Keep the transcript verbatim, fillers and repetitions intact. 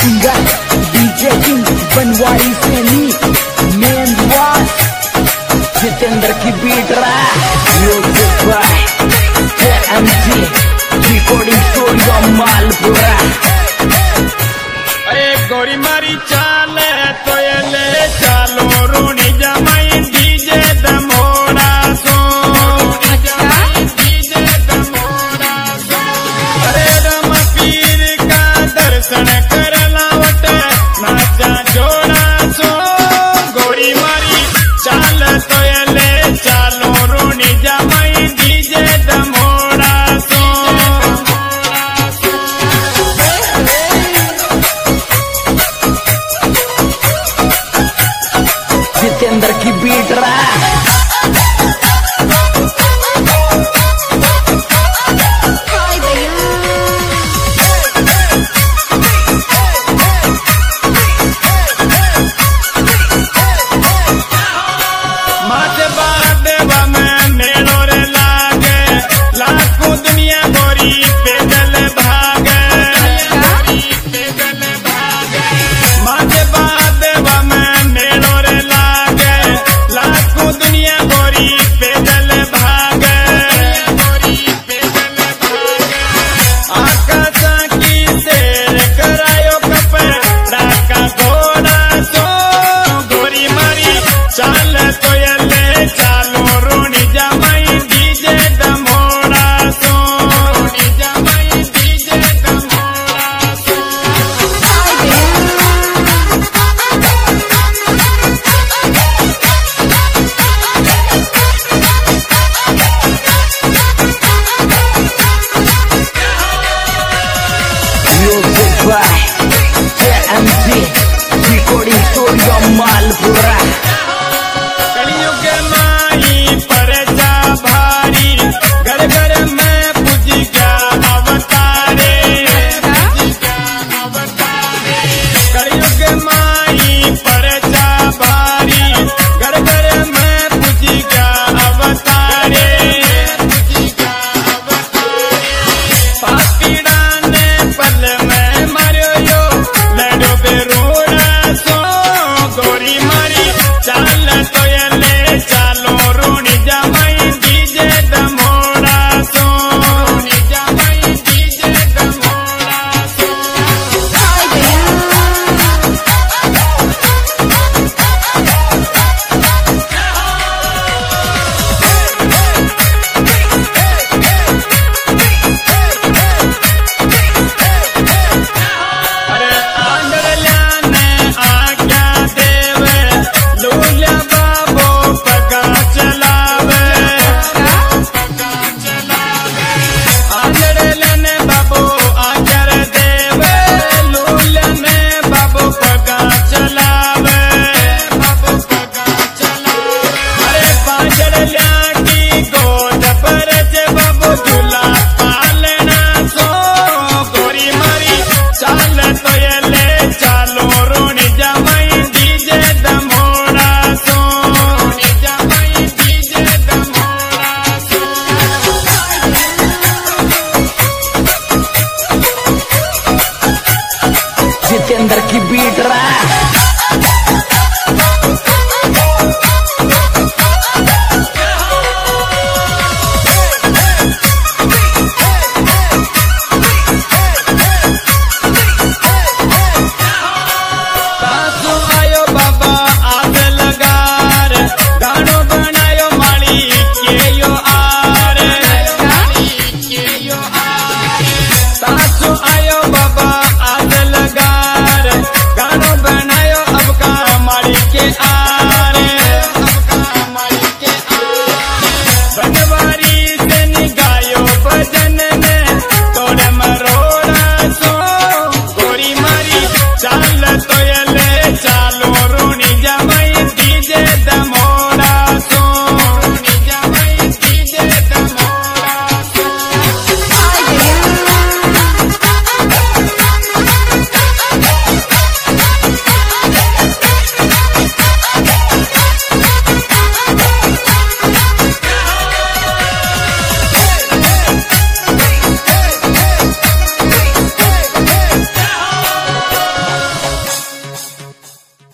Singer DJ king Banwari से नी main boss Jitendra की बीट रहा M G recording studio Malpura. अरे गोरी मारी चाल तो ये ले चालो रोनी जमाई डीजे दमोड़ा सो डीजे दमोड़ा सो। अरे रम पीर का दर्शन कर लावट नाचा जोड़ा सो। गोरी मारी चाल तो ये ले चालो रोनी जमाई डीजे दमोड़ा सो। जितेंद्र की बीट रहा M G recording studio Malpura. कलयुग माई पर जा भारी घर घर में पूज गया अवतारे। कलयुग माई पर जा भारी घर घर में पूज गया अवतारे। पापीड़ा ने पल में मारो यो लड़ो बेरोड़ा सो। गोरी मारी चाल तो ये ले चालो रोनी जमाई डीजे दमोड़ा सो। रोनी जमाई डीजे दमोड़ा सो। अरे आंधळ्या ने आज्ञा देवे लूल्या बाबो पगा चलावे। आंधळ्या ने बाबो आज्ञा देवे लूल्या ने बाबो पगा चलावे। बाबो पगा चलावे। अरे पांचड़ल्या की गोद पर जे बाबो झूला पालना सो। गोरी मारी चाल तो ये ले चालो रोनी जमाई डीजे दमोड़ा सो। रोनी जमाई डीजे दमोड़ा सो। जितेंद्र की बीट रहा